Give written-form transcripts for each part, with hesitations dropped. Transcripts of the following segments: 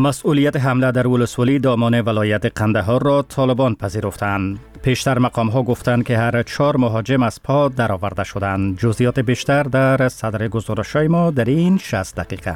مسئولیت حمله در ولسوالی دامان ولایت قندهار را طالبان پذیرفتند. پیشتر مقام‌ها گفتند که هر 4 مهاجم از پا درآورده شدند. جزئیات بیشتر در صدر گزارش‌های ما در این 60 دقیقه.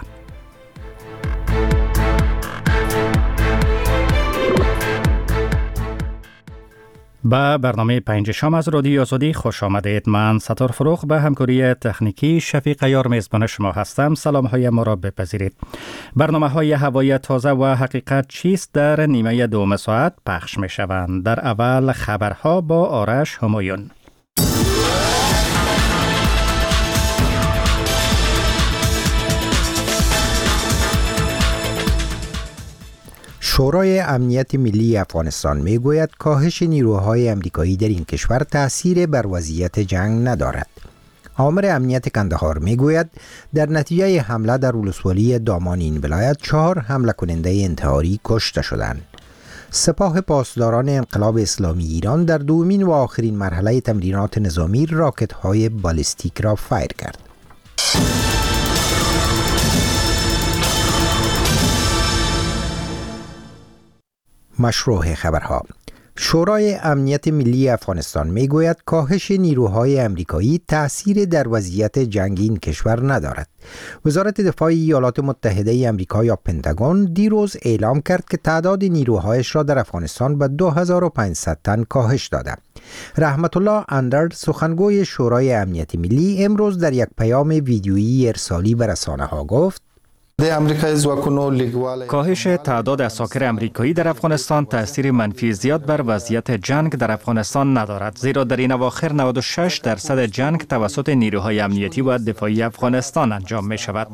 به برنامه 5 شام از رادیو آزادی خوش آمدید. من ستار فروغ به همکاری تکنیکی شفیق عیار میزبان شما هستم. سلام های ما را بپذیرید. برنامه های هوای تازه و حقیقت چیست در نیمه دوم ساعت پخش می شوند. در اول خبرها با آرش همایون. شورای امنیت ملی افغانستان میگوید کاهش نیروهای امریکایی در این کشور تأثیر بر وضعیت جنگ ندارد. آمر امنیت قندهار میگوید در نتیجه حمله در ولسوالی دامان این ولایت 4 حمله کننده انتحاری کشته شدند. سپاه پاسداران انقلاب اسلامی ایران در دومین و آخرین مرحله تمرینات نظامی راکت‌های بالستیک را فایر کرد. مشروع خبرها. شورای امنیت ملی افغانستان میگوید کاهش نیروهای امریکایی تأثیر در وضعیت جنگی این کشور ندارد. وزارت دفاع ایالات متحده آمریکا یا پنتاگون دیروز اعلام کرد که تعداد نیروهایش را در افغانستان به 2500 تن کاهش داده. رحمت الله اندرد سخنگوی شورای امنیت ملی امروز در یک پیام ویدیویی ارسالی به رسانه‌ها گفت کاهش تعداد عساکر امریکایی در افغانستان تأثیر منفی زیاد بر وضعیت جنگ در افغانستان ندارد، زیرا در این اواخر 96% جنگ توسط نیروهای امنیتی و دفاعی افغانستان انجام می شود.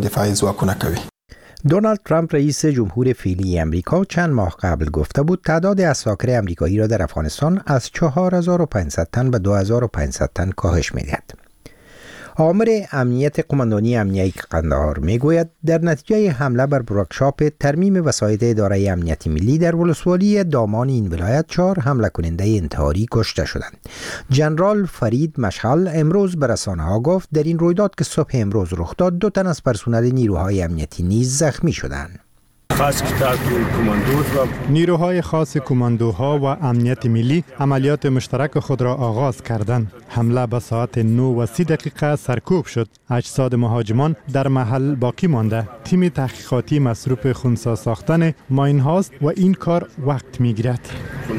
دونالد ترامپ رئیس جمهور فعلی امریکا چند ماه قبل گفته بود تعداد عساکر امریکایی را در افغانستان از 4500 تن به 2500 تن کاهش می دهد. آمر امنیت قماندانی امنیتی قندهار میگوید در نتیجه حمله بر ورکشاپ ترمیم وسایط اداره امنیت ملی در ولسوالی دامان این ولایت 4 حمله کننده انتحاری کشته شدند. جنرال فرید مشعل امروز به رسانه‌ها گفت در این رویداد که صبح امروز رخ داد 2 تن از پرسنل نیروهای امنیتی نیز زخمی شدند. نیروهای خاص کماندوها و امنیت ملی عملیات مشترک خود را آغاز کردند. حمله به ساعت 9:30 سرکوب شد. اجساد مهاجمان در محل باقی مانده. تیم تحقیقاتی مصروف خنثی ساختن ماین هاست و این کار وقت میگیرد.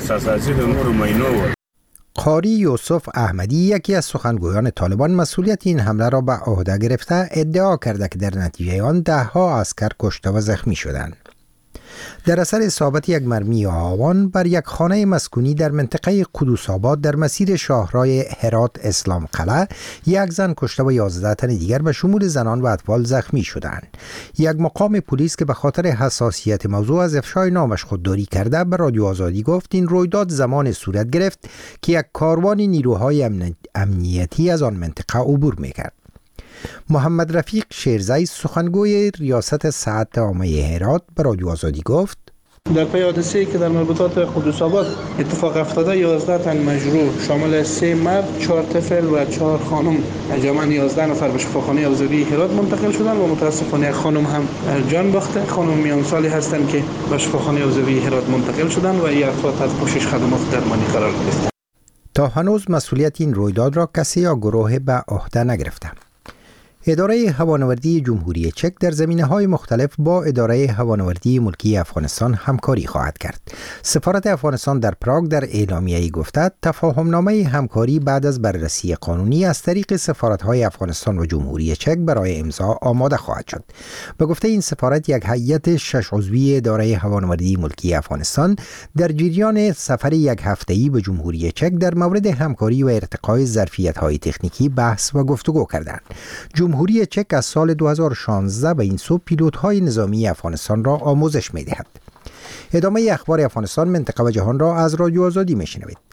قاری یوسف احمدی یکی از سخنگویان طالبان مسئولیت این حمله را به عهده گرفته ادعا کرده که در نتیجه آن 10 عسکر کشته و زخمی شدند. در اثر اصابت یک مرمی هاوان بر یک خانه مسکونی در منطقه قدوس آباد در مسیر شاهراه هرات اسلام قلعه یک زن کشته و 11 تن دیگر به شمول زنان و اطفال زخمی شدند. یک مقام پلیس که به خاطر حساسیت موضوع از افشای نامش خودداری کرده به رادیو آزادی گفت این رویداد زمان صورت گرفت که یک کاروان نیروهای امنیتی از آن منطقه عبور می‌کرد. محمد رفیق شیرزی سخنگوی ریاست سعادت عامه هرات به رادیو آزادی گفت در پی حادثه‌ای که در مربوطات قدوس آباد اتفاق افتاده 11 تن مجروح شامل 3 مرد 4 طفل و 4 خانم جمعاً 11 نفر به شفاخانه حوزوی هرات منتقل شدند و متاسفانه خانم هم جان باخته. خانم میان سالی هستند که به شفاخانه حوزوی هرات منتقل شدند و این افراد تحت پوشش خدمات درمانی قرار گرفتند. تا هنوز مسئولیت این رویداد را کسی یا گروه به عهده نگرفته. اداره هوانوردی جمهوری چک در زمینه‌های مختلف با اداره هوانوردی ملکی افغانستان همکاری خواهد کرد. سفارت افغانستان در پراگ در اعلامیه‌ای گفته تفاهمنامه همکاری بعد از بررسی قانونی از طریق سفارت‌های افغانستان و جمهوری چک برای امضا آماده خواهد شد. به گفته این سفارت یک هیئت 6 عضوی اداره هوانوردی ملکی افغانستان در جریان سفر یک هفته‌ای به جمهوری چک در مورد همکاری و ارتقای ظرفیت‌های تکنیکی بحث و گفتگو کردند. جمهوری چک از سال 2016 به این سو پیلوت‌های نظامی افغانستان را آموزش می‌دهد. ادامه اخبار افغانستان، منطقه و جهان را از رادیو آزادی می‌شنوید.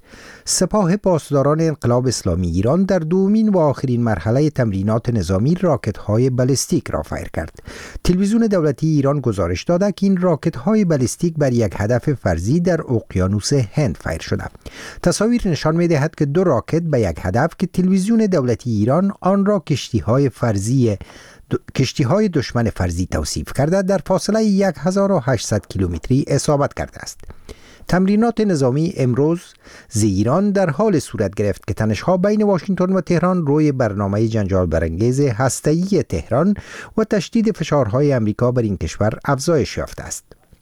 سپاه پاسداران انقلاب اسلامی ایران در دومین و آخرین مرحله تمرینات نظامی راکت‌های بالستیک را فیر کرد. تلویزیون دولتی ایران گزارش داده که این راکت‌های بالستیک بر یک هدف فرضی در اقیانوس هند فیر شده. تصاویر نشان می‌دهد که 2 راکت به یک هدف که تلویزیون دولتی ایران آن را کشتی‌های دشمن فرضی توصیف کرده در فاصله 1800 کیلومتری اصابت کرده است. تمرینات نظامی امروز ایران در حال صورت گرفت که تنش‌ها بین واشنگتن و تهران روی برنامه جنجال برانگیز هسته‌ای تهران و تشدید فشارهای امریکا بر این کشور افزایش یافته است.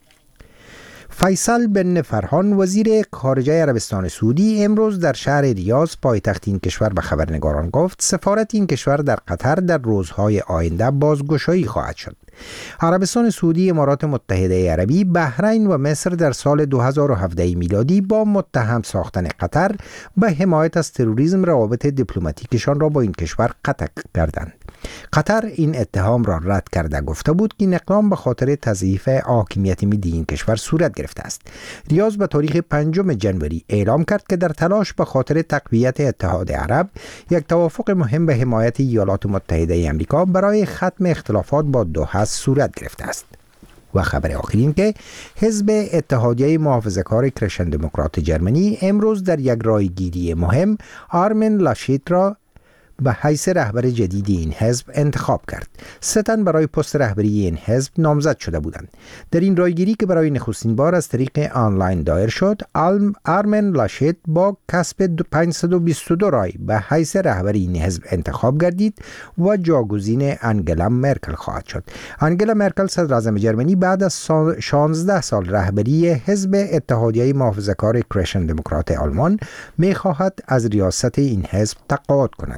فیصل بن فرحان وزیر خارجه عربستان سعودی امروز در شهر ریاض پایتخت این کشور به خبرنگاران گفت سفارت این کشور در قطر در روزهای آینده بازگشایی خواهد شد. عربستان سعودی، امارات متحده عربی، بحرین و مصر در سال 2017 میلادی با متهم ساختن قطر به حمایت از تروریسم روابط دیپلماتیکشان را با این کشور قطع کردند. قطر این اتهام را رد کرده گفته بود که این اقدام به خاطر تضعیف حاکمیت ملی این کشور صورت گرفته است. ریاض به تاریخ 5 جنوری اعلام کرد که در تلاش به خاطر تقویت اتحاد عرب یک توافق مهم به حمایت ایالات متحده آمریکا برای ختم اختلافات با دوحه صورت گرفته است. و خبر آخرین که حزب اتحادیه محافظه‌کار کرشن دموکرات جرمنی امروز در یک رایگیری مهم آرمن لاشیت را به حیث رهبر جدید این حزب انتخاب کرد. 3 تن برای پست رهبری این حزب نامزد شده بودند. در این رایگیری که برای نخستین بار از طریق آنلاین دایر شد، آرمن لاشیت با کسب 522 رای به حیث رهبر این حزب انتخاب گردید و جاگزین انگلا مرکل خواهد شد. انگلا مرکل صدراعظم جرمنی بعد از 16 سال رهبری حزب اتحادیه محافظه‌کار کرشن دموکرات آلمان می‌خواهد از ریاست این حزب تقاعد کند.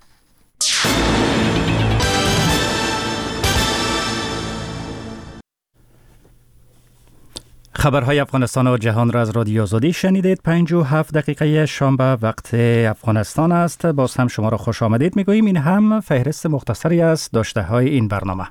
خبرهای افغانستان و جهان را از رادیو آزادی شنیدید. 57 دقیقه شنبه وقت افغانستان است. باز هم شما را خوش آمدید میگوییم. این هم فهرست مختصری از داشته های این برنامه.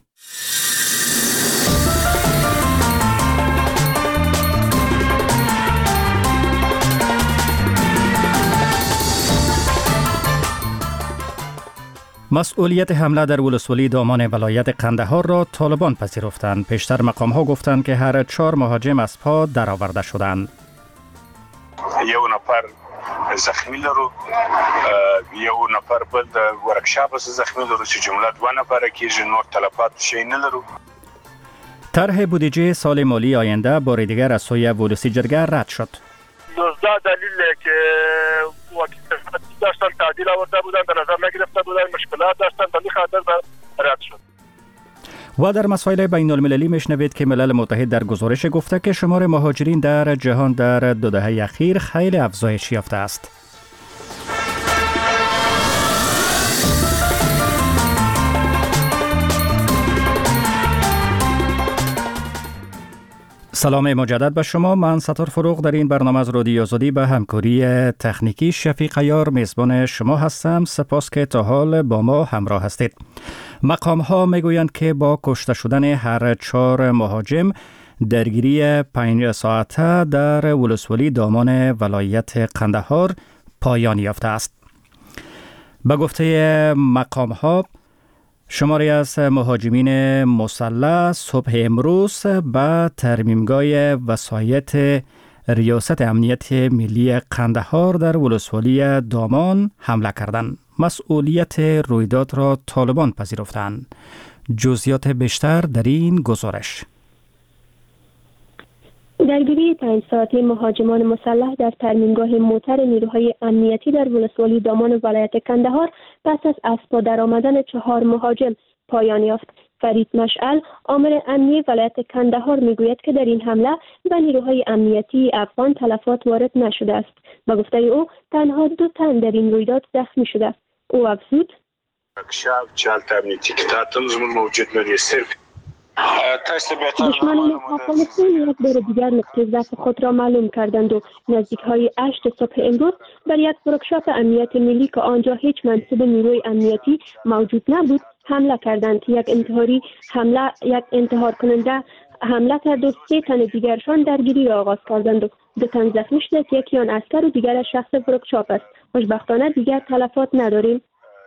مسئولیت حمله در ولسوالی دامان ولایت قندهار را طالبان پذیرفتند. پیشتر مقام‌ها گفتند که هر 4 مهاجم از پا درآورده شدند. 1 نفر زخمی لرو، 1 نفر بل د ورکشاپ زخمی لرو چې جمله 2 نفره کېږي، نور تلفات شي نه لرو. طرح بودجه سال مالی آینده بار دیگر از سوی ولسی جرگه رد شد. 19 دلیل که داشتن تعدیل آورده بودن در نظر نگرفته بودن، مشکلات داشتن، تا این خاطر رد شد. و در مسائل بین المللی میشنوید که ملل متحد در گزارش گفته که شمار مهاجرین در جهان در 2 دهه اخیر خیلی افزایش یافته است. سلام مجدد به شما. من ستار فروغ در این برنامه از رادیو آزادی به همکاری تکنیکی شفیق عیار میزبان شما هستم. سپاس که تا حال با ما همراه هستید. مقام ها میگویند که با کشته شدن هر 4 مهاجم درگیری 5 ساعته در ولسوالی دامان ولایت قندهار پایان یافته است. به گفته مقام ها شماری از مهاجمین مسلح صبح امروز به ترمیمگاه وصایت ریاست امنیت ملی قندهار در ولسوالی دامان حمله کردند. مسئولیت رویداد را طالبان پذیرفتند. جزئیات بیشتر در این گزارش. درگیری 5 ساعته مهاجمان مسلح در ترمیمگاه موتر نیروهای امنیتی در ولسوالی دامان ولایت قندهار پس از پا درآمدن 4 مهاجم پایان یافت. فرید مشعل، آمر امنی ولایت قندهار میگوید که در این حمله به نیروهای امنیتی افغان تلفات وارد نشده است. به گفته او تنها 2 تن در این رویداد زخمی شده. او افزود: دشمنان افغانستان یک بار دیگر نقطه ضعف خود را معلوم کردند و نزدیک های 8 صبح امروز بر یک ورکشاپ امنیت ملی که آنجا هیچ منصب نیروی امنیتی موجود نبود حمله کردند. یک انتحار کننده حمله کرد و 3 تن دیگرشان درگیری را آغاز کردند و 2 تن زخمی شدند. یکی آن عسکر و دیگر شخص ورکشاپ است. خوشبختانه دیگر تلفات نداریم.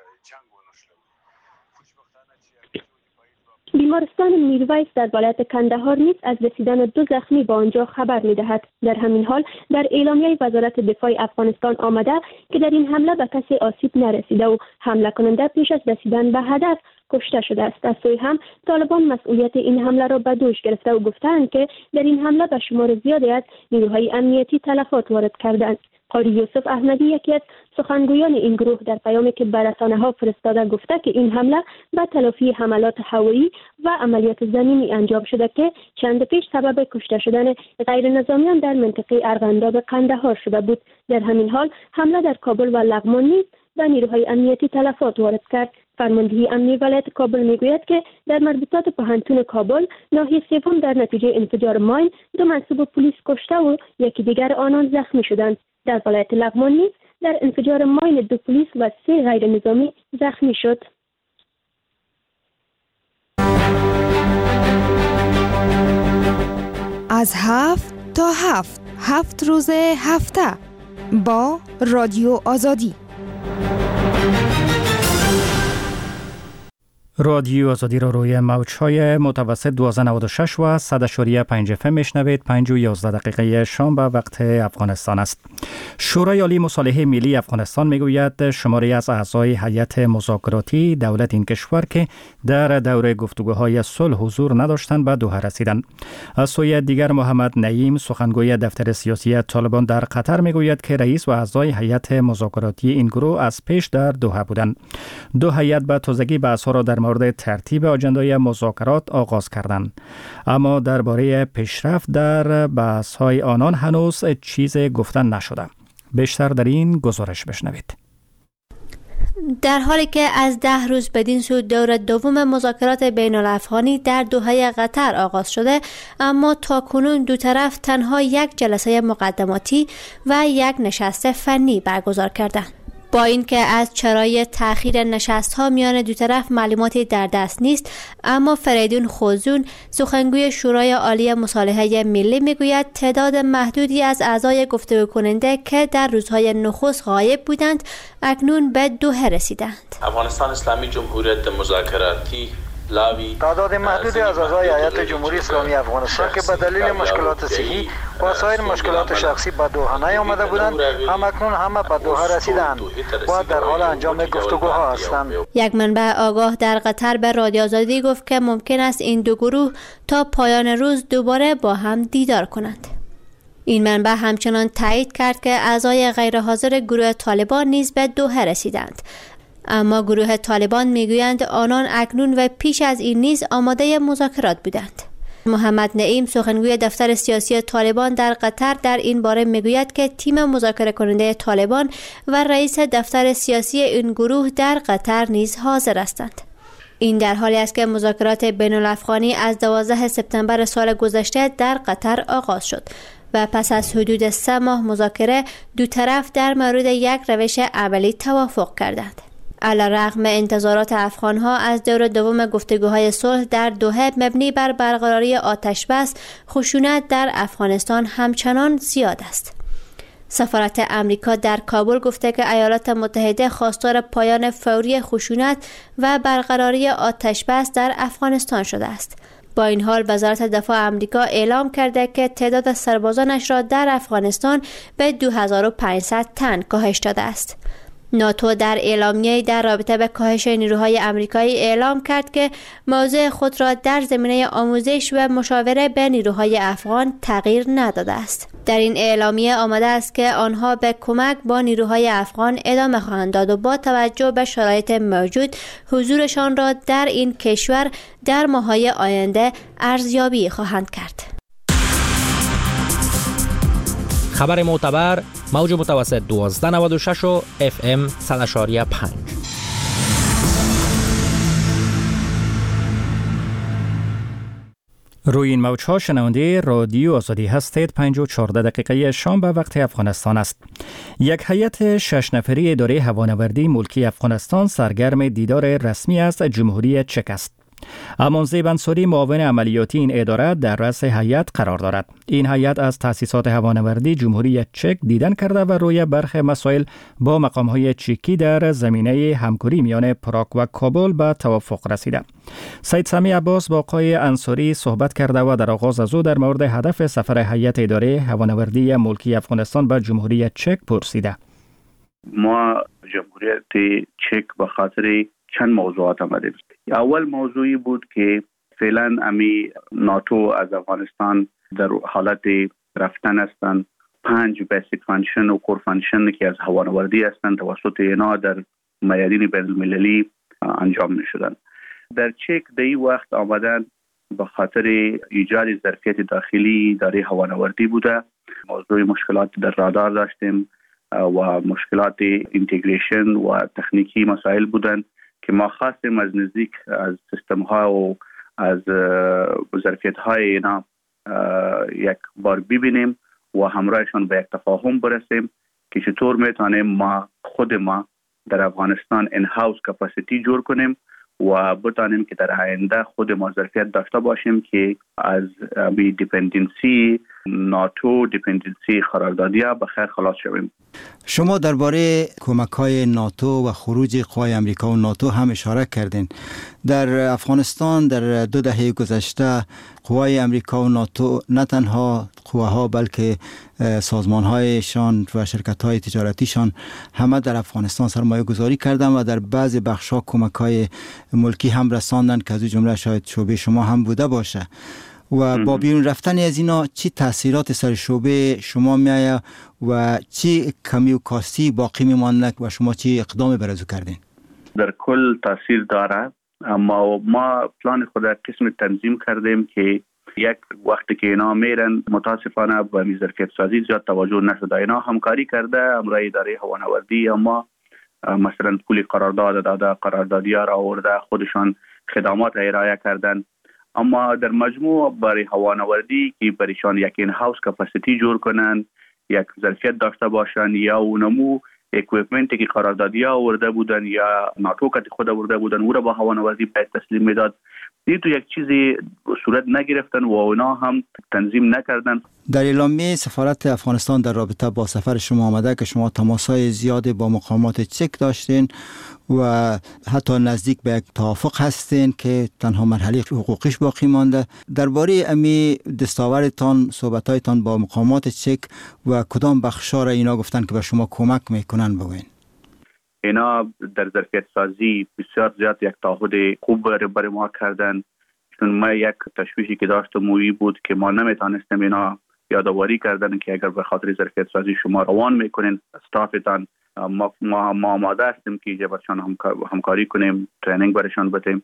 بیمارستان میرویس در ولایت کندهار نیز از رسیدن 2 زخمی به آنجا خبر می‌دهد. در همین حال در اعلامیه وزارت دفاع افغانستان آمده که در این حمله به کسی آسیب نرسیده و حمله کننده پیش از رسیدن به هدف کشته شده است. از سوی هم طالبان مسئولیت این حمله را به دوش گرفته و گفتند که در این حمله به شمار زیادی از نیروهای امنیتی تلفات وارد کردند. قاری یوسف احمدی یکی از سخنگویان این گروه در پیامی که به رسانه‌ها فرستاده گفته که این حمله به تلافی حملات هوایی و عملیات زمینی انجام شده که چند پیش سبب کشته شدن غیر نظامیان در منطقه ارغنداب قندهار شده بود. در همین حال حمله در کابل و لغمان نیز به نیروهای امنیتی تلفات وارد کرد. فرماندهی امنی ولایت کابل میگوید که در مربوطات پوهنتون کابل ناحیه سوم در نتیجه انفجار ماین 2 منصوب پلیس کشته و یکی دیگر آنان زخمی شدند. در ولایت لغمان نیز در انفجار ماین 2 پلیس و 3 غیر نظامی زخمی شد. از 7 تا 7 روز هفته با رادیو آزادی. رادیو آزادی را روی موج‌های متوسط 1296 و 100.5 FM میشنوید. 5:11 شام به وقت افغانستان است. شورای عالی مصالحه ملی افغانستان میگوید شماری از اعضای هیئت مذاکراتی دولت این کشور که در دوره گفتگوهای صلح حضور نداشتند به دوحه رسیدند. از سوی دیگر محمد نعیم سخنگوی دفتر سیاسی طالبان در قطر میگوید که رئیس و اعضای هیئت مذاکراتی این گروه از پیش در دوحه بودند. 2 هیئت به تازگی بحث‌ها را در مورد ترتیب آجندای مذاکرات آغاز کردند، اما درباره پیشرفت در بحث‌های آنان هنوز چیزی گفتن نشده. بیشتر در این گزارش بشنوید. در حالی که از 10 روز بدین سو دور دوم مذاکرات بین الافغانی در دوحه قطر آغاز شده، اما تاکنون دو طرف تنها یک جلسه مقدماتی و یک نشست فنی برگزار کردند. با اینکه از چرای تأخیر نشست‌ها میان دو طرف معلوماتی در دست نیست، اما فریدون خوزون سخنگوی شورای عالی مصالحه ملی میگوید تعداد محدودی از اعضای گفتگو کننده که در روزهای نخست غایب بودند اکنون به دوحه رسیدند. افغانستان اسلامی جمهوریت مذاکراتی تعداد محدودی از اعضای هیئت جمهوری اسلامی افغانستان که به دلیل مشکلات صحی و سایر مشکلات شخصی به دوحه نیامده بودند همکنون همه به دوحه رسیدند و در حال انجام گفتگوها هستند. یک منبع آگاه در قطر به رادیو آزادی گفت که ممکن است این دو گروه تا پایان روز دوباره با هم دیدار کنند. این منبع همچنان تایید کرد که اعضای غیرحاضر گروه طالبان نیز به دوحه رسیدند، اما گروه طالبان میگویند آنان اکنون و پیش از این نیز آماده مذاکرات بودند. محمد نعیم سخنگوی دفتر سیاسی طالبان در قطر در این باره میگوید که تیم مذاکره کننده طالبان و رئیس دفتر سیاسی این گروه در قطر نیز حاضر هستند. این در حالی است که مذاکرات بین الافغانی از 12 سپتامبر سال گذشته در قطر آغاز شد و پس از حدود 3 ماه مذاکره دو طرف در مورد یک روش عملی توافق کردند. علیرغم انتظارات افغانها از دور دوم گفتگوهای صلح در دوحه مبنی بر برقراری آتشبس، خشونت در افغانستان همچنان زیاد است. سفارت امریکا در کابل گفته که ایالات متحده خواستار پایان فوری خشونت و برقراری آتشبس در افغانستان شده است. با این حال وزارت دفاع امریکا اعلام کرده که تعداد سربازانش را در افغانستان به 2500 تن کاهش داده است. ناتو در اعلامیه‌ای در رابطه به کاهش نیروهای آمریکایی اعلام کرد که موضع خود را در زمینه آموزش و مشاوره به نیروهای افغان تغییر نداده است. در این اعلامیه آمده است که آنها به کمک با نیروهای افغان ادامه خواهند داد و با توجه به شرایط موجود حضورشان را در این کشور در ماه‌های آینده ارزیابی خواهند کرد. خبر معتبر موج متوسط 1296 و FM 100.5. روی این موج‌ها شنونده رادیو آزادی هستید. 5:14 شام به وقت افغانستان است. یک هیئت 6 نفری اداره هوانوردی ملکی افغانستان سرگرم دیدار رسمی از جمهوری چک است. امانزی بنصوری معاون عملیاتی این اداره در رأس هیئت قرار دارد. این هیئت از تأسیسات هوانوردی جمهوری چک دیدن کرده و روی برخی مسائل با مقام‌های چکی در زمینه همکاری میان پراگ و کابل به توافق رسیده. سید سمی عباس با آقای انصاری صحبت کرده و در آغاز از او در مورد هدف سفر هیئت اداره هوانوردی ملکی افغانستان به جمهوری چک پرسیده. ما جمهوریت چک به خاطر چند موضوعات آمدیم. اول موضوعی بود که فعلا امی ناتو از افغانستان در حالت رفتن هستند. 5 بیسیک فانکشن و کور فانکشن که از هوانوردی هستند توسط اینا در میادین بین المللی انجام نشدن. در چک در این وقت آمدن به خاطر ایجاد ظرفیت داخلی در هوانوردی بوده. موضوع مشکلات در رادار داشتیم و مشکلات اینتگریشن و تکنیکی مسائل بودن که ما خواستیم از نزدیک از سیستم ها و از ظرفیت های اینا یک بار ببینیم و همراهشان به یک تفاهم برسیم که چطور میتونیم ما خود در افغانستان این هاوس کپاسیتی جور کنیم و بتانیم که در آینده خود ما ظرفیت داشته باشیم که از بی دیپندنسی ناتو دیپندنسی قراردادیا بخیر خلاص شویم. شما درباره کمک‌های ناتو و خروج قوای امریکا و ناتو هم اشاره کردین. در افغانستان در 2 دهه گذشته قوای امریکا و ناتو نه تنها قواها بلکه سازمان‌هایشان و شرکت‌های تجارتیشان همه در افغانستان سرمایه گذاری کردند و در بعض بخش‌ها کمک‌های ملکی هم رساندن که از جمله شاید شعبه شما هم بوده باشه. و با بیرون رفتن از اینا چی تاثیرات سر شعبه شما میآید و چی کمی و کاستی باقی میماند و شما چی اقدام برازو کردین؟ در کل تاثیر داره، اما ما پلان خود قسم تنظیم کردیم که یک وقتی که اینا میرن متاسفانه به ظرفیت سازی زیاد توجه نشده. اینا همکاری کرده امرای اداره هوانوردی، اما مثلا پول قرارداد داده، قراردادی‌ها را آورده، خودشان خدمات ارائه کردن، اما در مجموع برای هوانوردی که برایشان یک این هاوس کپاسیتی جور کنن، یک ظرفیت داشته باشن یا اونمو اکویپمنتی که قراردادی‌ها آورده بودن یا ناتو که خود آورده بودن او را با هوانوردی باید تسلیم میداد. این تو یک چیزی صورت نگرفتن و اونا هم تنظیم نکردن. در اعلامیه سفارت افغانستان در رابطه با سفر شما آمده که شما تماس‌های زیاد با مقامات چک داشتین و حتی نزدیک به یک توافق هستین که تنها مرحله حقوقیش باقی مانده. درباره امی دستاورتان صحبتایتان با مقامات چک و کدام بخشا را اینا گفتن که به شما کمک میکنن بگوین؟ اینا در ظرفیت سازی بسیار زیاد یک تعهد خوب برای ما کردن، چون ما یک تشویشی که داشتم مویی بود که ما نمیتونستیم اینا یادآوری کردن که اگر به خاطر ظرفیت سازی شما روان میکنین استافتان، ما آماده هستیم که جبرشان همکاری کنیم، ترینینگ برشان بدیم.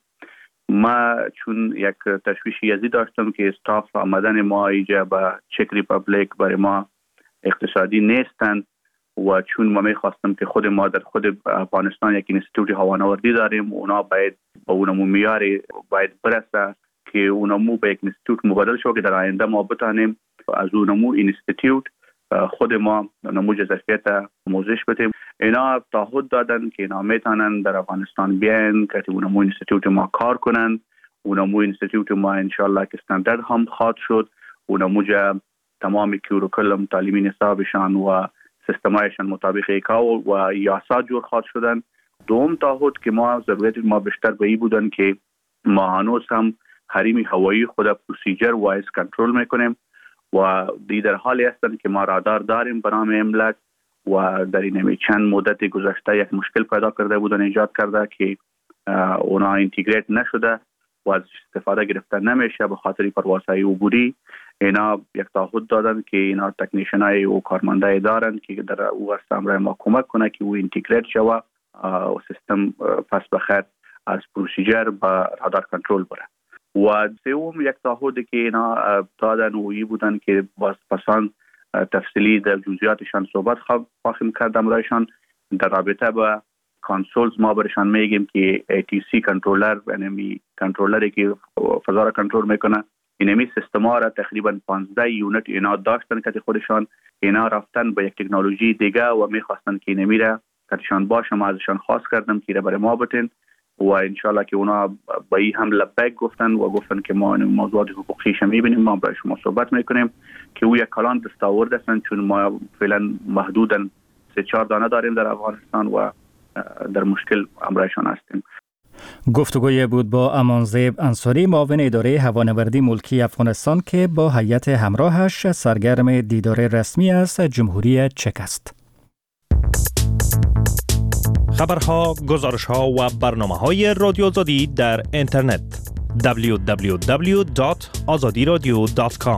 ما چون یک تشویشی ازی داشتم که استاف آمدن ما اینجا به چک ریپابلیک برای ما اقتصادی نیستن و چون ما میخواستم که خود ما در خود افغانستان یک اینستیتوت هوانوردی داریم، اونا باید با اونمو معیاری باید برسه که اونمو به یک اینستیتوت مبادل شو که در آینده ما بتانیم از اونمو اینستیتوت خود ما نموذج ظرفیت آموزش بدیم. اینا تعهد دادن که اینا میتونن در افغانستان بیان که اونمو اینستیتوت ما کار کنن. اونمو اینستیتوت ما انشالله که استاندارد هم خواهد شد، اونمو تمام کوریکولوم تعلیمی نصابشان و سیستمایشان مطابق ایکاو و یاسا جور خواهد شدن. دوم تعهد که ما ضرورت ما بیشتر به این بودن که ما هنوز هم حریم هوایی خود پروسیجر وایز کنترل میکنیم و در حالی هستن که ما رادار داریم به نام املک و در این چند مدت گذشته یک مشکل پیدا کرده بودن، ایجاد کرده که اونا اینتگریت نشده و از استفاده گرفته نمیشه به خاطر پروازهای عبوری. اینا یک تعهد دادن که اینا تکنیشنای و کارمندای دارن که در او استمرار ما کمک کنه که او اینتگریت شوه و سیستم پس بخیر از پروسیجر به رادار کنترل بره. و سوم یک تعهدی که اینا دادن و ای بودن که باز پسان تفصیلی در جزئیاتشان صحبت خواهیم کردم رایشان در رابطه با کانسولز. ما برشان میگیم که ATC کنترلر، یعنی کنترلری که فضا را کنترل میکنه، اینمی سیستم ها را تقریبا 15 یونت اینا داشتن که خودشان اینا رفتن به یک تکنولوژی دیگه و میخواستن که اینمی را کتشان باشه. ما ازشان خواست کردم که برای ما بتین و ان شاء الله که اونا به این هم لبیک گفتن و گفتن که ما موضوعات حقوقیش میبینیم، ما برای شما صحبت میکنیم که او یک کلان دستاورد هستن، چون ما فعلا محدوداً 3-4 دانه داریم در افغانستان و در مشکل امرایشان هستیم. گفتگوی بود با امانزیب انصاری، معاون اداره هوانوردی ملکی افغانستان که با هیئت همراهش سرگرم دیدار رسمی از جمهوری چک است. خبرها، گزارشها و برنامه‌های رادیو آزادی در اینترنت www.azadiradio.com.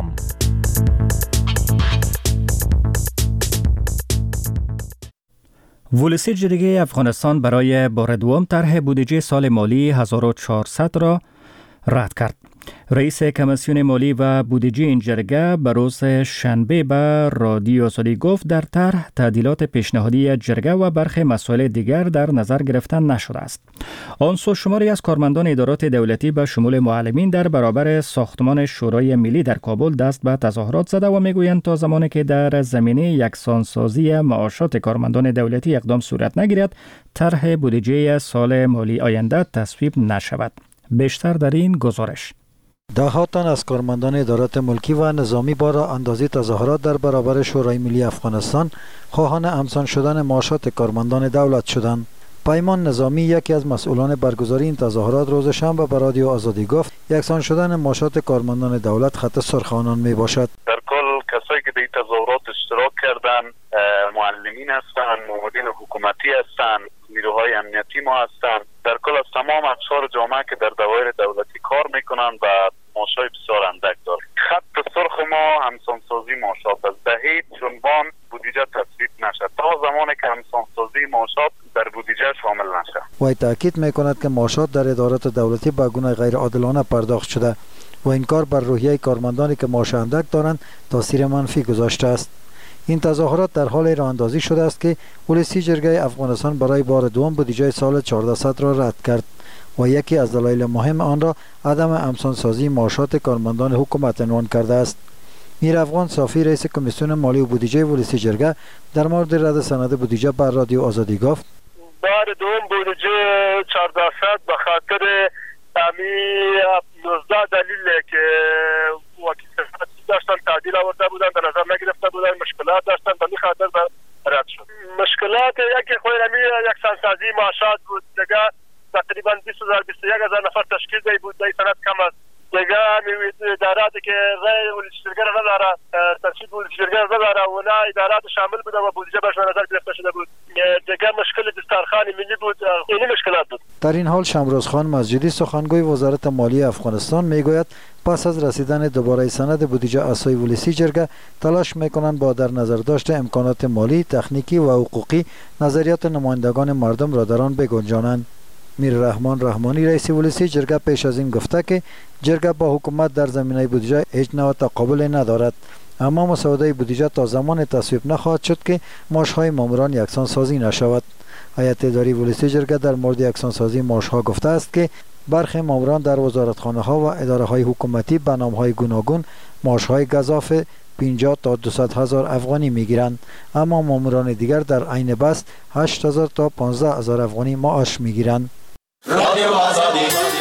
ولسی جرگه افغانستان برای بار دوم طرح بودجه سال مالی 1400 را رد کرد. رئیس کمیسیون مالی و بودجه این جرگه به روز شنبه به رادیو آزادی گفت در طرح تعدیلات پیشنهادی جرگه و برخی مسائل دیگر در نظر گرفته نشده است. آن سو شماری از کارمندان ادارات دولتی به شمول معلمین در برابر ساختمان شورای ملی در کابل دست به تظاهرات زده و میگویند تا زمانی که در زمینه یکسانسازی معاشات کارمندان دولتی اقدام صورت نگیرد، طرح بودجه سال مالی آینده تصویب نشود. بیشتر در این گزارش. ده تن از کارمندان ادارات ملکی و نظامی بار اندازی تظاهرات در برابر شورای ملی افغانستان خواهان همسان شدن معاشات کارمندان دولت شدند. پیمان نظامی یکی از مسئولان برگزاری این تظاهرات روز شنبه به رادیو آزادی گفت یکسان شدن معاشات کارمندان دولت خط سرخ آنان می باشد. در کل کسایی که در این تظاهرات اشتراک کردن معلمین هستند، مامورین حکومتی هستند، نیروهای امنیتی ما هستند، در کل از تمام اقشار جامعه که در دوایر دولتی کار میکنن و معاشای بسیار اندک دارد. خط سرخ ما همسانسازی معاشات است. به هیچ عنوان بودجه تصویب نشد تا زمانی که همسانسازی معاشات در بودجه شامل نشد. وی تاکید میکند که معاشات در ادارات دولتی به گونه غیر عادلانه پرداخت شده و این کار بر روحیه کارمندانی که معاش اندک دارند تاثیر منفی گذاشته است. این تظاهرات در حال راه اندازی شده است که ولسی جرگه افغانستان برای بار دوم بودجه سال 1400 را رد کرد و یکی از دلایل مهم آن را عدم همسانسازی معاشات کارمندان حکومت عنوان کرده است. میر افغان صافی رئیس کمیسیون مالی و بودجه ولسی جرگه در مورد رد سند بودجه بر رادیو آزادی گفت بار دوم بودجه 1400 به خاطر 19 دلیل که وکیل داشتن تعدیل آورده بودن در نظر نگرفته بودن، مشکلات داشتن، به این خاطر رد شد. مشکلات یکی خود یکسانسازی معاشات بود، دیگه تقریبا 20000 نفر تشکیل دی بود، دی سند کم است. دیگه اداراتی که رای ولسی جرگه را نداره، ترتیب ولسی جرگه را نداره، اونا ادارات شامل بودن و بودجه بهش نظر گرفته شده بود. دیگه مشکل دسترخوان ملی بود، این مشکلات بود. در این حال شمروز خان مسجدی سخنگوی وزارت مالی افغانستان میگوید پس از رسیدن دوباره سند بودجه اسای ولسی جرگه تلاش میکنند با در نظر داشت امکانات مالی، تکنیکی و حقوقی نظریات نمایندگان مردم را در آن بگنجانند. میر رحمان رحمانی رئیس ولسی جرگه پیش از این گفته که جرگه با حکومت در زمینه بودجه هیچ نوع تقابل ندارد، اما مسوده بودجه تا زمان تصویب نخواهد شد که معاشهای ماموران یکسان سازی نشود. هیئت اداری ولسی جرگه در مورد یکسان سازی معاشها گفته است که برخی ماموران در وزارتخانه ها و اداره های حکومتی به نام های گوناگون معاشهای گزاف 50 تا 200 هزار افغانی میگیرند، اما ماموران دیگر در عین بست 8000 تا 15000 افغانی معاش میگیرند. رادیو آزادی.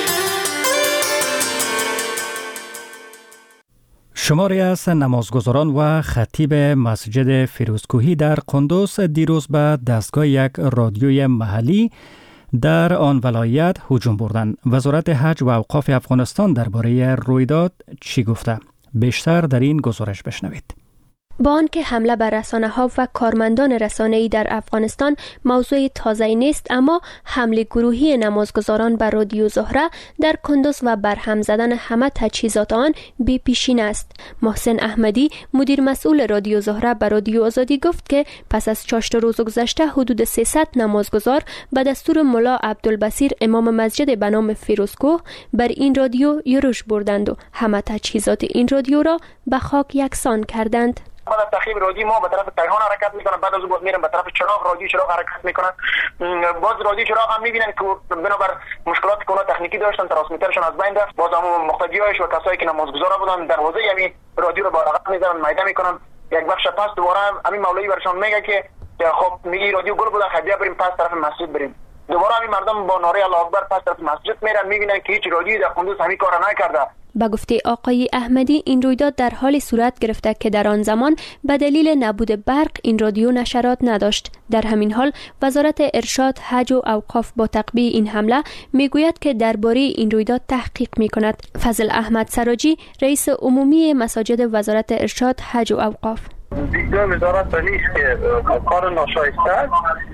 شماری از نمازگزاران و خطیب مسجد فیروزکوهی در قندوز دیروز به دستگاه یک رادیوی محلی در آن ولایت هجوم بردند. وزارت حج و اوقاف افغانستان درباره رویداد چی گفته؟ بیشتر در این گزارش بشنوید. با آنکه حمله بر رسانه‌ها و کارمندان رسانه‌ای در افغانستان موضوع تازه‌ای نیست، اما حمله گروهی نمازگزاران بر رادیو زهره در کندوز و برهم زدن همه تجهیزات آن بی پیشین است. محسن احمدی مدیر مسئول رادیو زهره بر رادیو آزادی گفت که پس از 4 روز گذشته حدود 300 نمازگزار به دستور ملا عبدالبصیر امام مسجد به نام فیروزکوه بر این رادیو یورش بردند و همه تجهیزات این رادیو را به خاک یکسان کردند. بعد از تخریب رادیو ما به طرف تهران حرکت میکنن، بعد از اون میرن به طرف چراغ، رادیو چراغ حرکت میکنن. باز رادیو چراغ هم میبینن که بنابر مشکلات که اونا تکنیکی داشتن ترانسمیترشون از بین رفت. باز هم مقتدیایش و کسایی که نمازگزار بودن دروازه همین رادیو رو با رقم میزنن، میده میکنن. یک بخش پس دوباره همین مولوی برشون میگه که خب میگی رادیو گل بوده، خب بیا بریم پس طرف مسجد بریم. دوباره همین مردم با نعره الله اکبر پس طرف مسجد میرن، میبینن که هیچ رادیویی در قندوز همین کار نکرده. به گفته آقای احمدی این رویداد در حال صورت گرفته که در آن زمان به دلیل نبود برق این رادیو نشرات نداشت. در همین حال وزارت ارشاد، حج و اوقاف با تقبیح این حمله میگوید که درباره این رویداد تحقیق میکند. فضل احمد سراجی رئیس عمومی مساجد وزارت ارشاد، حج و اوقاف: دیدگاه وزارت نیست که کار ناشایسته است.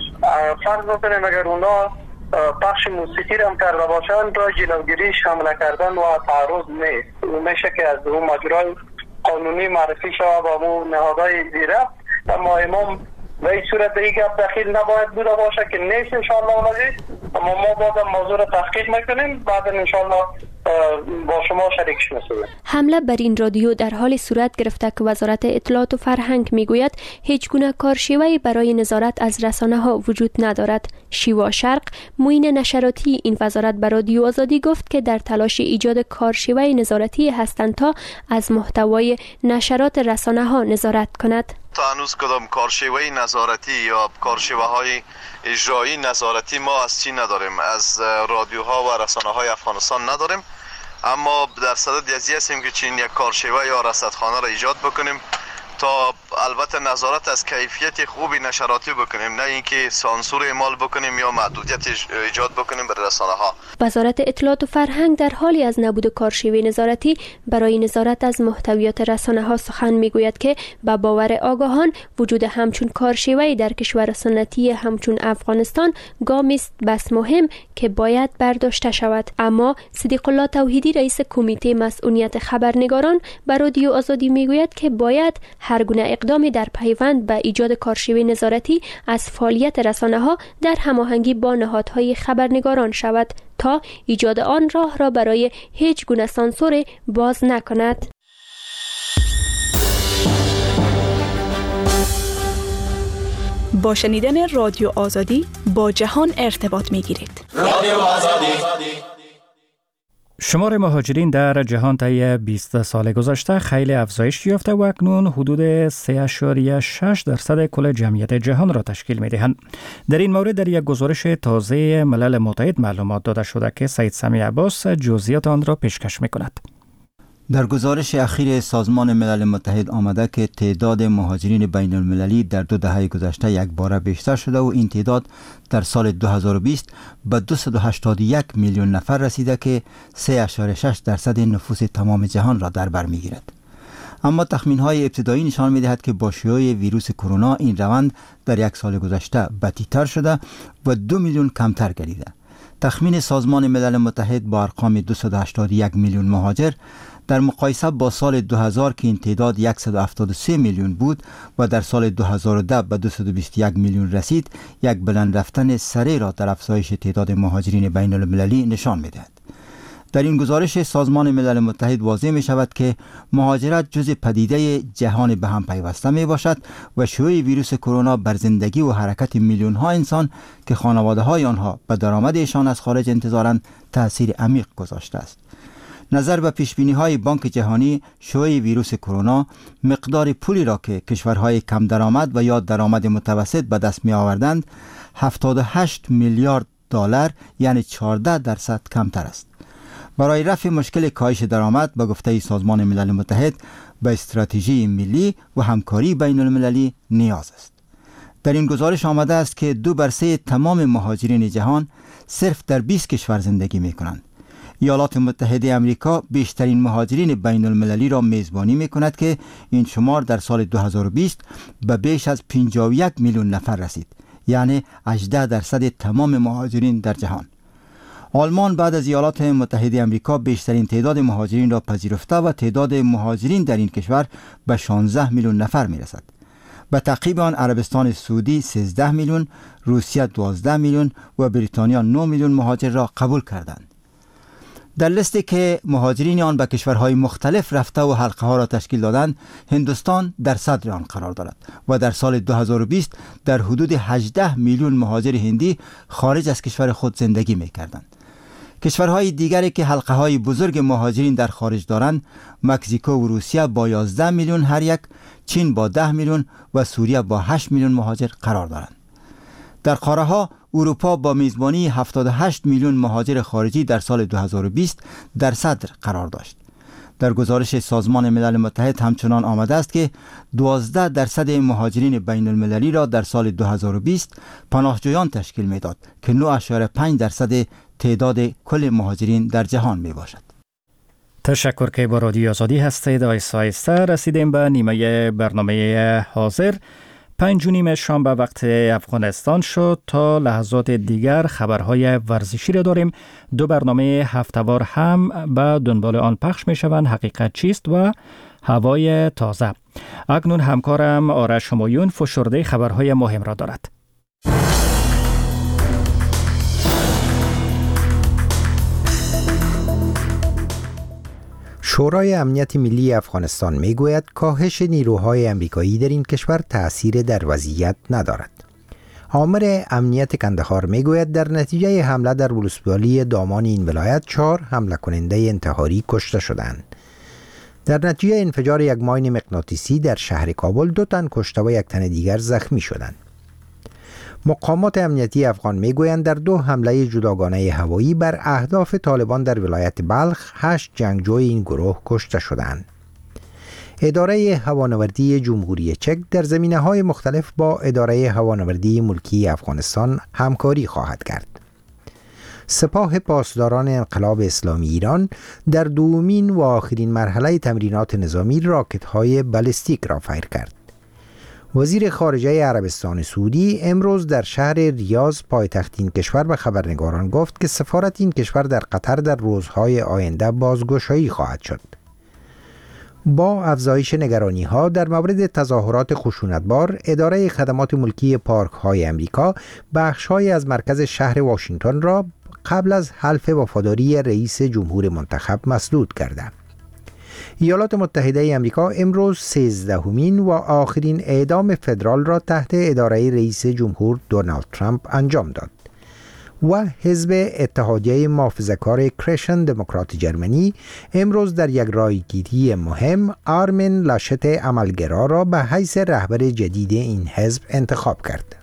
فرض بکنیم اگر اونا پخش موسیقی را هم کرده باشند را جلوگیریش حمله کردن و تعرض نیست. میشه که از اون مجرای قانونی معرفی شود با اون نهادهای زیره. اما امام به این صورت به این گپ دخیل نباید بوده باشه که نیست انشاءالله عزیز. اما ما بازم موضوع را تحقیق میکنیم، بعد انشاءالله با شما شریکش می‌شویم. حمله بر این رادیو در حال صورت گرفته که وزارت اطلاعات و فرهنگ میگوید هیچ گونه کارشیوه‌ای برای نظارت از رسانه‌ها وجود ندارد. شیوا شرق، معین نشراتی این وزارت بر رادیو آزادی گفت که در تلاش ایجاد کارشیوه نظارتی هستند تا از محتوای نشرات رسانه‌ها نظارت کند. تا هنوز کدام کارشیوه نظارتی یا کارشیوه های اجرایی نظارتی ما از چین نداریم، از رادیوها و رسانه های افغانستان نداریم، اما در صدد یزی هستیم که چین یک کارشیوه یا رصدخانه را ایجاد بکنیم تا البته نظارت از کیفیت خوبی نشراتی بکنیم، نه اینکه سانسور اعمال بکنیم یا محدودیت ایجاد بکنیم بر رسانه ها. وزارت اطلاعات و فرهنگ در حالی از نبود کارشیوه نظارتی برای نظارت از محتویات رسانه ها سخن میگوید که به باور آگاهان وجود همچون کارشیوه در کشور سنتی همچون افغانستان گامی است بس مهم که باید برداشته شود. اما صدیق الله توحیدی رئیس کمیته مسئولیت خبرنگاران بر رادیو آزادی میگوید که باید هر گونه اقدامی در پیوند به ایجاد کارشیوه نظارتی از فعالیت رسانه‌ها در هماهنگی با نهادهای خبرنگاران شود تا ایجاد آن راه را برای هیچ گونه سانسور باز نکند. با شنیدن رادیو آزادی با جهان ارتباط می‌گیرید. رادیو آزادی. شمار مهاجرین در جهان طی 20 سال گذشته خیلی افزایش یافته و اکنون حدود 3.6% کل جمعیت جهان را تشکیل می‌دهند. در این مورد در یک گزارش تازه ملل متحد معلومات داده شده که سید سمیع عباس جزئیات آن را پیشکش می‌کند. در گزارش اخیر سازمان ملل متحد آمده که تعداد مهاجرین بین المللی در 2 دهه گذشته یک باره بیشتر شده و این تعداد در سال 2020 به 281 میلیون نفر رسیده که 3.6% نفوس تمام جهان را در بر میگیرد. اما تخمین‌های ابتدایی نشان می‌دهد که با شیوع ویروس کرونا این روند در یک سال گذشته بدتر شده و 2 میلیون کمتر گردیده. تخمین سازمان ملل متحد با ارقام 281 میلیون مهاجر در مقایسه با سال 2000 که این تعداد 173 میلیون بود و در سال 2010 به 221 میلیون رسید، یک بلند رفتن سریع را در افزایش تعداد مهاجرین بین المللی نشان می‌دهد. در این گزارش سازمان ملل متحد واضح می شود که مهاجرت جزء پدیده جهان به هم پیوسته می باشد و شیوع ویروس کرونا بر زندگی و حرکت میلیون ها انسان که خانواده های آنها به درآمدشان از خارج انتظارند تأثیر عمیق گذاشته است. نظر به پیشبینی های بانک جهانی، شیوع ویروس کرونا مقدار پولی را که کشورهای کم درآمد و یا درآمد متوسط به دست می آوردند 78 میلیارد دلار یعنی 14% کمتر است. برای رفع مشکل کاهش درآمد به گفته سازمان ملل متحد به استراتژی ملی و همکاری بین المللی نیاز است. در این گزارش آمده است که 2/3 تمام مهاجرین جهان صرف در 20 کشور زندگی می کنند. ایالات متحده آمریکا بیشترین مهاجرین بین المللی را میزبانی می کند که این شمار در سال 2020 به بیش از 51 میلیون نفر رسید، یعنی 18% تمام مهاجرین در جهان. آلمان بعد از ایالات متحده آمریکا بیشترین تعداد مهاجرین را پذیرفته و تعداد مهاجرین در این کشور به 16 میلیون نفر می رسد. به تعقیب آن عربستان سعودی 13 میلیون، روسیه 12 میلیون و بریتانیا 9 میلیون مهاجر را قبول کردند. در لیستی که مهاجرین آن به کشورهای مختلف رفته و حلقه ها را تشکیل دادند، هندوستان در صدر آن قرار دارد و در سال 2020 در حدود 18 میلیون مهاجر هندی خارج از کشور خود زندگی می کردند. کشورهای دیگری که حلقه های بزرگ مهاجرین در خارج دارند، مکزیکو و روسیه با 11 میلیون هر یک، چین با 10 میلیون و سوریه با 8 میلیون مهاجر قرار دارند. در قاره ها اروپا با میزبانی 78 میلیون مهاجر خارجی در سال 2020 در صدر قرار داشت. در گزارش سازمان ملل متحد همچنان آمده است که 12% مهاجرین بین المللی را در سال 2020 پناهجویان تشکیل میداد که 9.5% تعداد کل مهاجرین در جهان می باشد. تشکر که با رادیو آزادی هستید. آیسته رسیدیم به نیمه برنامه حاضر. 5:30 شام به وقت افغانستان شد. تا لحظات دیگر خبرهای ورزشی را داریم. 2 برنامه هفته‌وار هم به دنبال آن پخش می شوند. حقیقت چیست و هوای تازه. اکنون همکارم آرش همایون فشرده خبرهای مهم را دارد. شورای امنیت ملی افغانستان میگوید کاهش نیروهای امریکایی در این کشور تأثیر در وضعیت ندارد. آمر امنیت کندهار میگوید در نتیجه حمله در ولسوالی دامان این ولایت 4 حمله کننده انتحاری کشته شدند. در نتیجه انفجار یک ماین مغناطیسی در شهر کابل 2 تن کشته و 1 تن دیگر زخمی شدند. مقامات امنیتی افغان میگویند در 2 حمله جداگانه هوایی بر اهداف طالبان در ولایت بلخ 8 جنگجوی این گروه کشته شدند. اداره هوانوردی جمهوری چک در زمینه‌های مختلف با اداره هوانوردی ملکی افغانستان همکاری خواهد کرد. سپاه پاسداران انقلاب اسلامی ایران در دومین و آخرین مرحله تمرینات نظامی راکت‌های بالستیک را فیر کرد. وزیر خارجه عربستان سعودی امروز در شهر ریاض پایتخت این کشور به خبرنگاران گفت که سفارت این کشور در قطر در روزهای آینده بازگشایی خواهد شد. با افزایش نگرانی‌ها در مورد تظاهرات خشونتبار، اداره خدمات ملکی پارک‌های امریکا بخش‌هایی از مرکز شهر واشنگتن را قبل از حلف وفاداری رئیس جمهور منتخب مسدود کرده. ایالات متحده امریکا امروز 13مین و آخرین اعدام فدرال را تحت اداره رئیس جمهور دونالد ترامپ انجام داد و حزب اتحادیه محافظه‌کار کرشن دموکرات جرمنی امروز در یک رایگیری مهم آرمین لاشت عملگرا را به حیث رهبر جدید این حزب انتخاب کرد.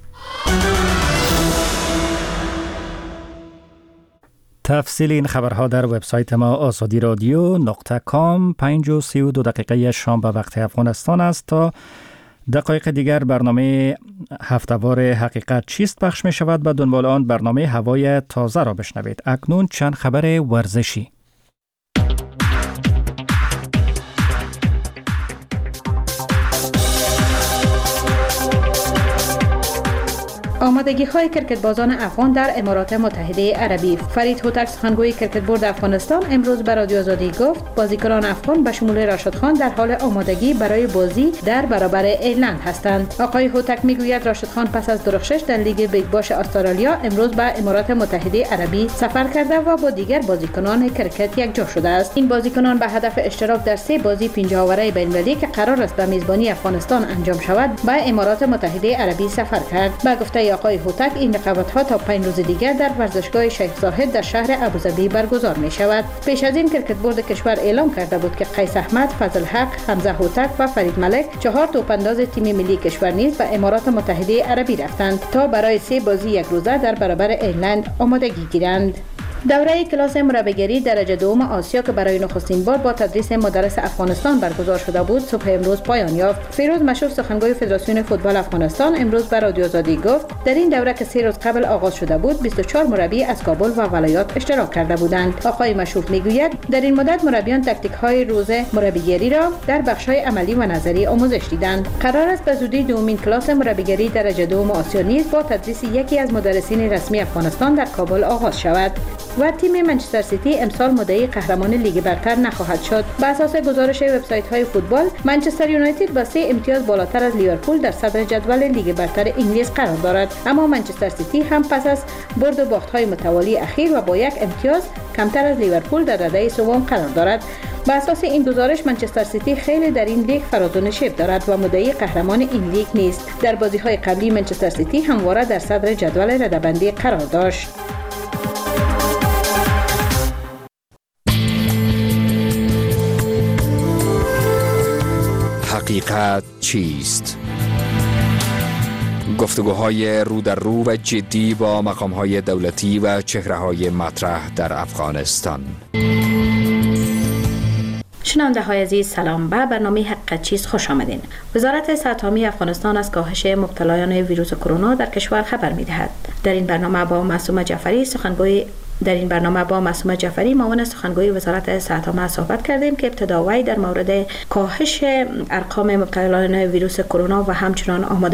تفصیل این خبرها در وبسایت ما azadi.radio.com. 5:32 شام به وقت افغانستان است. تا دقایق دیگر برنامه هفته‌وار حقیقت چیست پخش می شود. به دنبال آن برنامه هوای تازه را بشنوید. اکنون چند خبر ورزشی. آمادگی های کرکت بازان افغان در امارات متحده عربی. فرید هوتک سخنگوی کرکت بورد افغانستان امروز به رادیو آزادی گفت بازیکنان افغان به شمول راشد خان در حال آمادگی برای بازی در برابر ایرلند هستند. آقای هوتک میگوید راشد خان پس از درخشش در لیگ بیگ باش استرالیا امروز به امارات متحده عربی سفر کرده و با دیگر بازیکنان کرکت یکجا شده است. این بازیکنان به هدف اشتراک در 3 بازی 5 آوره بین‌المللی که قرار است به میزبانی افغانستان انجام شود به امارات متحده عربی سفر کرد. با گفته آقای هوتک این رقابت‌ها تا 5 روز دیگر در ورزشگاه شیخ زاهد در شهر ابوظبی برگزار می شود. پیش از این کرکت بورد کشور اعلام کرده بود که قیس احمد، فضل حق، حمزه هوتک و فرید ملک 4 توپانداز تیم ملی کشور نیز به امارات متحده عربی رفتند تا برای 3 بازی 1 روزه در برابر ایرلند آمادگی گیرند. دوره کلاس مربیگری درجه دوم آسیا که برای نخستین بار با تدریس مدرس افغانستان برگزار شده بود صبح امروز پایان یافت. فیروز مشهور سخنگوی فدراسیون فوتبال افغانستان امروز به رادیو آزادی گفت در این دوره که 3 روز قبل آغاز شده بود 24 مربی از کابل و ولایات اشتراک کرده بودند. آقای مشهور میگوید در این مدت مربیان تاکتیک های روز مربیگری را در بخش های عملی و نظری آموزش دیدند. قرار است به زودی دومین کلاس مربیگری درجه دوم آسیا نیز با تدریس یکی از مدرسین رسمی افغانستان در کابل آغاز شود و تیم منچستر سیتی امسال مدعی قهرمان لیگ برتر نخواهد شد. بر اساس گزارش وبسایت‌های فوتبال، منچستر یونایتد با 3 امتیاز بالاتر از لیورپول در صدر جدول لیگ برتر انگلیس قرار دارد، اما منچستر سیتی هم پس از برد و باخت‌های متوالی اخیر و با 1 امتیاز کمتر از لیورپول در رده سوم قرار دارد. بر اساس این گزارش منچستر سیتی خیلی در این لیگ فراز و نشیب دارد و مدعی قهرمان این لیگ نیست. در بازی‌های قبلی منچستر سیتی همواره در صدر جدول رده‌بندی قرار داشت. حقیقت چیست؟ گفتگوهای رو در رو و جدی با مقام‌های دولتی و چهره‌های مطرح در افغانستان. شنونده های عزیز سلام، به برنامه حق چیز خوش آمدین. وزارت صحت عامه افغانستان از کاهش مبتلایان ویروس کرونا در کشور خبر می‌دهد. در این برنامه با معصومه جعفری معاون سخنگوی وزارت صحت عامه صحبت کردیم که ابتدا وی در مورد کاهش ارقام مبتلایان ویروس کرونا و همچنان آماده